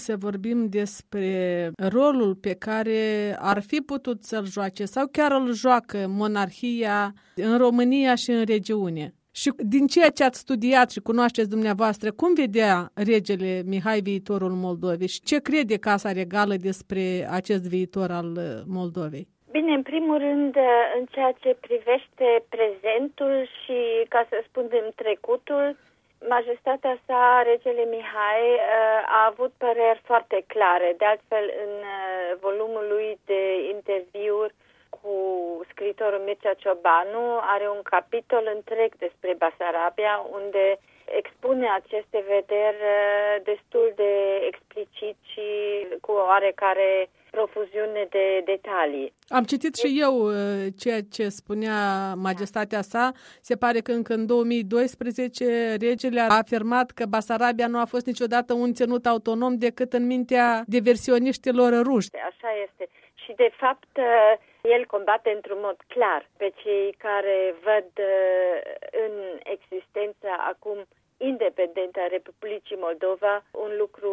să vorbim despre rolul pe care ar fi putut să-l joace sau chiar îl joacă monarhia în România și în regiune. Și din ceea ce ați studiat și cunoașteți dumneavoastră, cum vedea regele Mihai viitorul Moldovei și ce crede Casa Regală despre acest viitor al Moldovei? Bine, în primul rând, în ceea ce privește prezentul și, ca să spunem, trecutul, Majestatea sa, regele Mihai, a avut păreri foarte clare. De altfel, în volumul lui de interviuri cu scriitorul Mircea Ciobanu, are un capitol întreg despre Basarabia, unde expune aceste vederi destul de explicit și cu oarecare profuziune de detalii. Am citit și eu ceea ce spunea majestatea sa. Se pare că încă în 2012 regele a afirmat că Basarabia nu a fost niciodată un ținut autonom decât în mintea diversioniștilor ruși. Așa este. Și de fapt el combate într-un mod clar pe cei care văd în existența acum independentă a Republicii Moldova un lucru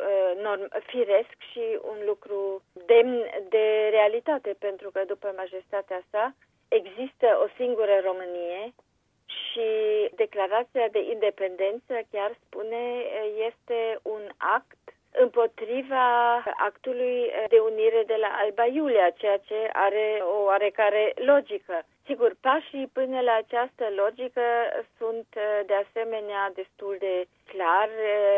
firesc și un lucru demn de realitate, pentru că după majestatea sa există o singură Românie și declarația de independență, chiar spune, este un act împotriva actului de unire de la Alba Iulia, ceea ce are o oarecare logică. Sigur, pașii până la această logică sunt de asemenea destul de clar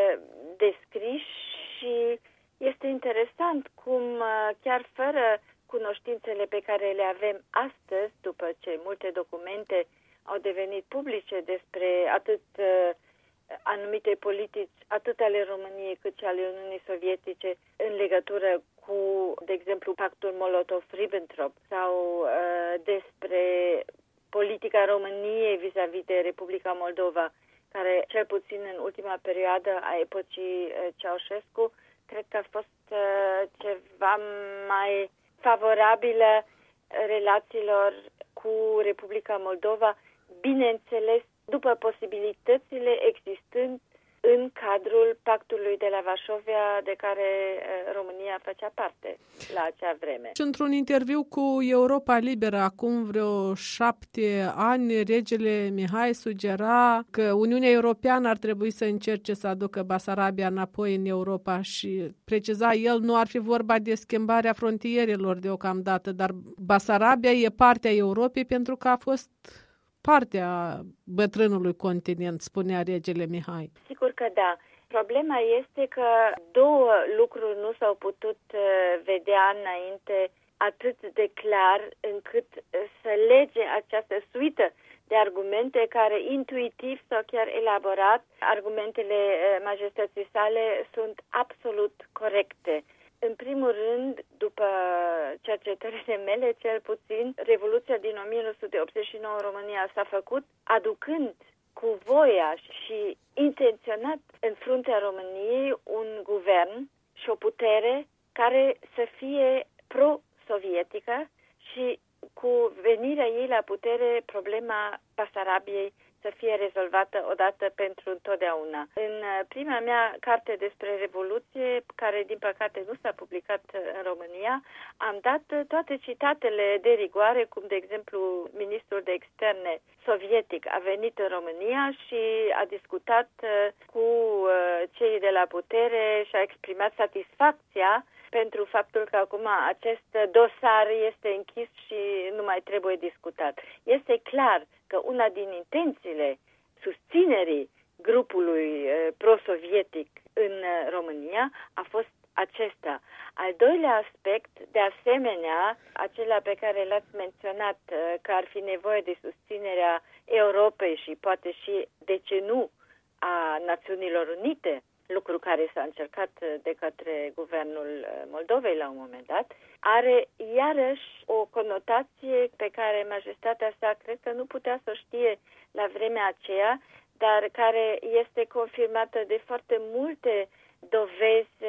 descriși și este interesant cum chiar fără cunoștințele pe care le avem astăzi, după ce multe documente au devenit publice despre atât anumite politici, atât ale României cât și ale Uniunii Sovietice, în legătură cu, de exemplu, pactul Molotov-Ribbentrop sau despre politica României vis-a-vis de Republica Moldova, care, cel puțin în ultima perioadă a epocii Ceaușescu, cred că a fost ceva mai favorabilă relațiilor cu Republica Moldova, bineînțeles, după posibilitățile existând în cadrul pactului de la Varsovia, de care România făcea parte la acea vreme. Și într-un interviu cu Europa Liberă, acum vreo 7 ani, regele Mihai sugera că Uniunea Europeană ar trebui să încerce să aducă Basarabia înapoi în Europa și preciza el, nu ar fi vorba de schimbarea frontierelor deocamdată, dar Basarabia e partea Europei pentru că a fost partea bătrânului continent, spunea regele Mihai. Sigur că da. Problema este că două lucruri nu s-au putut vedea înainte atât de clar încât să lege această suită de argumente care intuitiv sau chiar elaborat, argumentele majestății sale sunt absolut corecte. În primul rând, după cercetările mele, cel puțin, Revoluția din 1989 în România s-a făcut aducând cu voia și intenționat în fruntea României un guvern și o putere care să fie pro-sovietică și cu venirea ei la putere, problema Basarabiei să fie rezolvată odată pentru întotdeauna. În prima mea carte despre Revoluție, care din păcate nu s-a publicat în România, am dat toate citatele de rigoare, cum de exemplu ministrul de externe sovietic a venit în România și a discutat cu cei de la putere și a exprimat satisfacția pentru faptul că acum acest dosar este închis și nu mai trebuie discutat. Este clar că una din intențiile susținerii grupului pro-sovietic în România a fost acesta. Al doilea aspect, de asemenea, acela pe care l-ați menționat, că ar fi nevoie de susținerea Europei și poate și, de ce nu, a Națiunilor Unite, lucru care s-a încercat de către guvernul Moldovei la un moment dat, are iarăși o conotație pe care majestatea sa cred că nu putea să o știe la vremea aceea, dar care este confirmată de foarte multe dovezi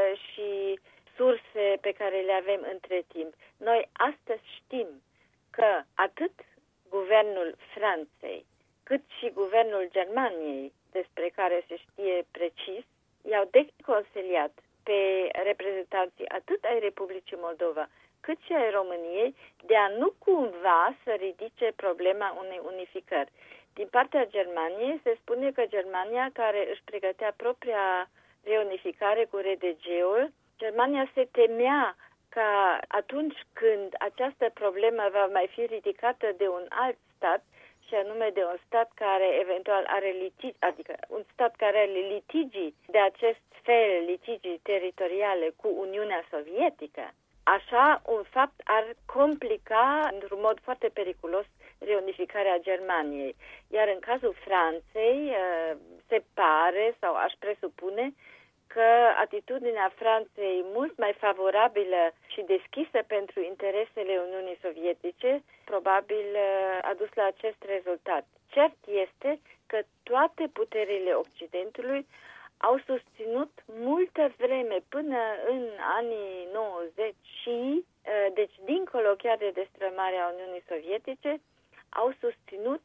și surse pe care le avem între timp. Noi astăzi știm că atât guvernul Franței, cât și guvernul Germaniei, despre care se știe precis, i-au deconsiliat pe reprezentanții atât ai Republicii Moldova cât și ai României de a nu cumva să ridice problema unei unificări. Din partea Germaniei se spune că Germania, care își pregătea propria reunificare cu RDG-ul, Germania se temea ca atunci când această problemă va mai fi ridicată de un alt stat, și anume de un stat care eventual are litigi, adică un stat care are litigii de acest fel, litigii teritoriale cu Uniunea Sovietică, așa un fapt ar complica într-un mod foarte periculos reunificarea Germaniei. Iar în cazul Franței se pare sau aș presupune că atitudinea Franței mult mai favorabilă și deschisă pentru interesele Uniunii Sovietice probabil a dus la acest rezultat. Cert este că toate puterile Occidentului au susținut multă vreme, până în anii 90 și, deci dincolo chiar de destrămarea Uniunii Sovietice, au susținut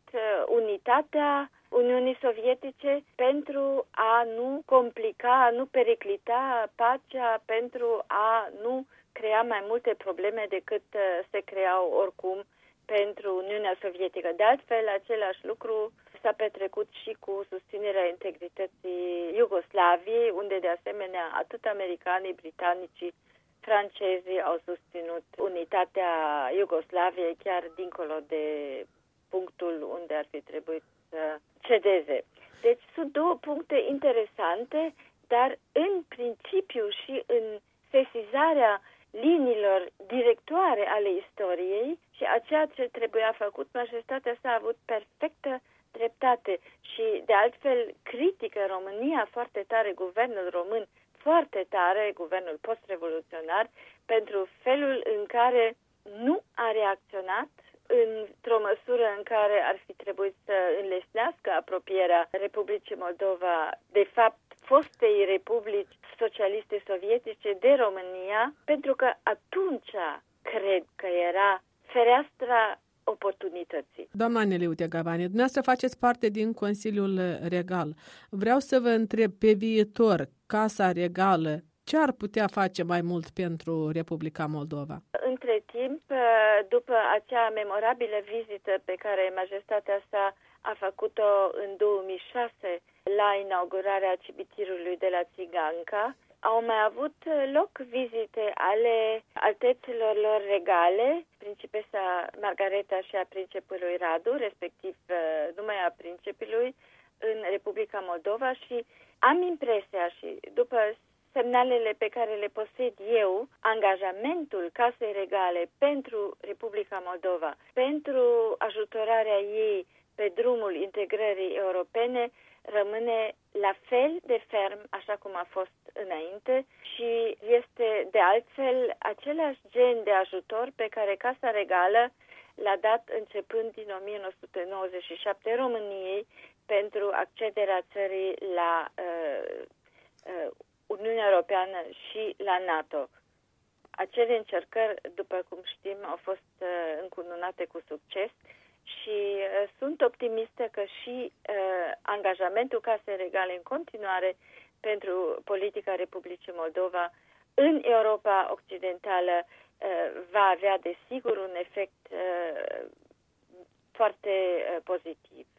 unitatea Uniunii Sovietice pentru a nu complica, a nu periclita pacea, pentru a nu crea mai multe probleme decât se creau oricum pentru Uniunea Sovietică. De altfel, același lucru s-a petrecut și cu susținerea integrității Iugoslaviei, unde de asemenea atât americanii, britanicii, francezii au susținut unitatea Iugoslaviei chiar dincolo de punctul unde ar fi trebuit să cedeze. Deci sunt două puncte interesante, dar în principiu și în sesizarea liniilor directoare ale istoriei și a ceea ce trebuia făcut, majestatea sa a avut perfectă dreptate și de altfel critică România foarte tare, guvernul român foarte tare, guvernul post-revoluționar, pentru felul în care nu a reacționat într-o măsură în care ar fi trebuit să înlesnească apropierea Republicii Moldova, de fapt fostei Republici Socialiste Sovietice, de România, pentru că atunci cred că era fereastra oportunității. Doamna Neliu Tegavani, dumneavoastră faceți parte din Consiliul Regal. Vreau să vă întreb pe viitor, Casa Regală, ce ar putea face mai mult pentru Republica Moldova? Între timp, după acea memorabilă vizită pe care majestatea sa a făcut-o în 2006 la inaugurarea cimitirului de la Țiganca, au mai avut loc vizite ale alteților lor regale, principesa Margareta și a principului Radu, respectiv numai a principului, în Republica Moldova și am impresia și după semnalele pe care le posed eu, angajamentul Casei Regale pentru Republica Moldova, pentru ajutorarea ei pe drumul integrării europene, rămâne la fel de ferm așa cum a fost înainte și este de altfel același gen de ajutor pe care Casa Regală l-a dat începând din 1997 României pentru accederea țării la Uniunea Europeană și la NATO. Acele încercări, după cum știm, au fost încununate cu succes și sunt optimistă că și angajamentul Casei Regale în continuare pentru politica Republicii Moldova în Europa Occidentală va avea desigur un efect foarte pozitiv.